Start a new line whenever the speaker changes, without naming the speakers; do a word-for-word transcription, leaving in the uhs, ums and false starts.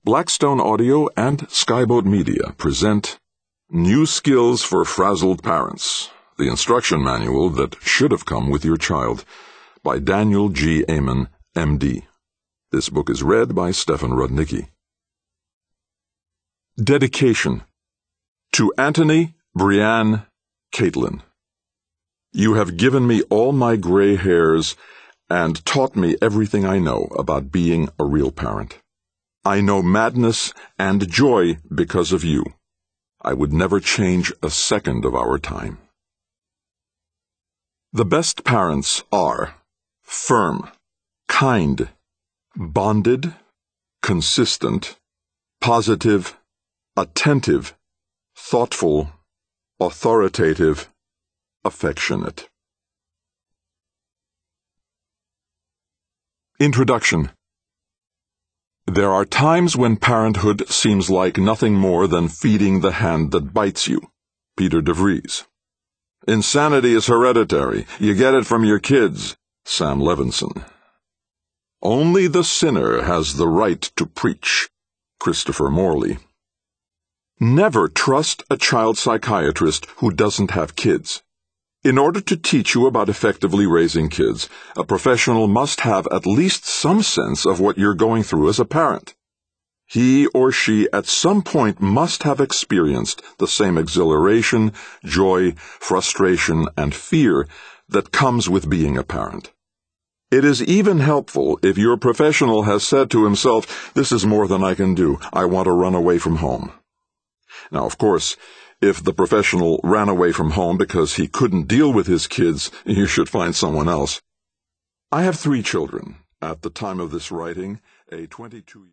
Blackstone Audio and Skyboat Media present New Skills for Frazzled Parents, the instruction manual that should have come with your child, by Daniel G. Amen, M D. This book is read by Stefan Rudnicki. Dedication to Anthony, Brianne, Caitlin. You have given me all my gray hairs and taught me everything I know about being a real parent. I know madness and joy because of you. I would never change a second of our time. The best parents are firm, kind, bonded, consistent, positive, attentive, thoughtful, authoritative, affectionate. Introduction. There are times when parenthood seems like nothing more than feeding the hand that bites you. Peter de Vries. Insanity is hereditary. You get it from your kids. Sam Levinson. Only the sinner has the right to preach. Christopher Morley. Never trust a child psychiatrist who doesn't have kids. In order to teach you about effectively raising kids, a professional must have at least some sense of what you're going through as a parent. He or she at some point must have experienced the same exhilaration, joy, frustration, and fear that comes with being a parent. It is even helpful if your professional has said to himself, "This is more than I can do. I want to run away from home." Now, of course, if the professional ran away from home because he couldn't deal with his kids, you should find someone else. I have three children. At the time of this writing, a twenty-two